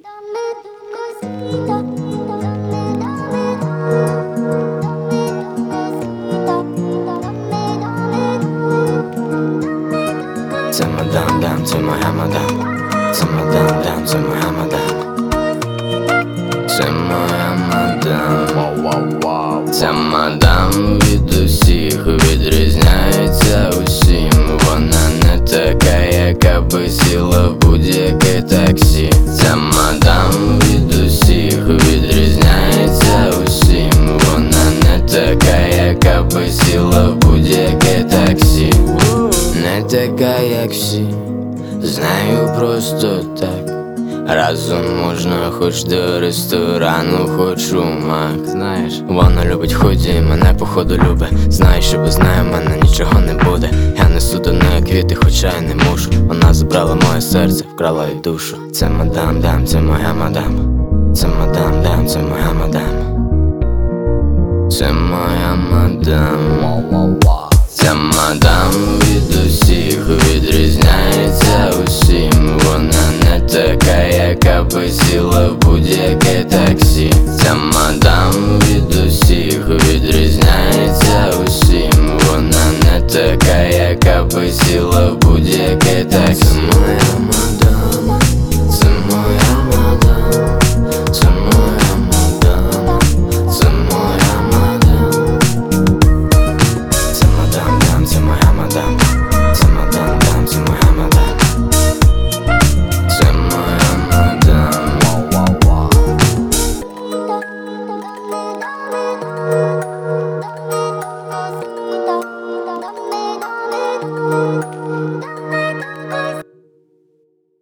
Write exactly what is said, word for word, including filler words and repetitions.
Це мадам, дам, це моя мадам. Це мадам, дам, це моя мадам. Це моя мадам. Ця мадам від усіх відрізняється усім. Вона не така, яка би сіла в будь-яке таксі. Ця мадам від усіх відрізняється усім. Вона не така, яка би сіла в будь-яке таксі. Не така, як всі, знаю просто так. Разом можна хоч до ресторану, хоч у мак. Знаєш, вона любить худі і мене походу любить. Знає, що без неї в мене нічого не буде. Я несу до неї квіти, хоча й не мушу. Вона забрала моє серце, вкрала й душу. Це мадам, дам, це моя мадам. Це мадам, дам, це моя мадам. Це моя мадам. Ця мадам від усіх відрізняється усім. Вона не така, яка би сіла в будь-яке таксі. Ця мадам від усіх відрізняється усім. Вона не така, яка би сіла в будь-яке таксі.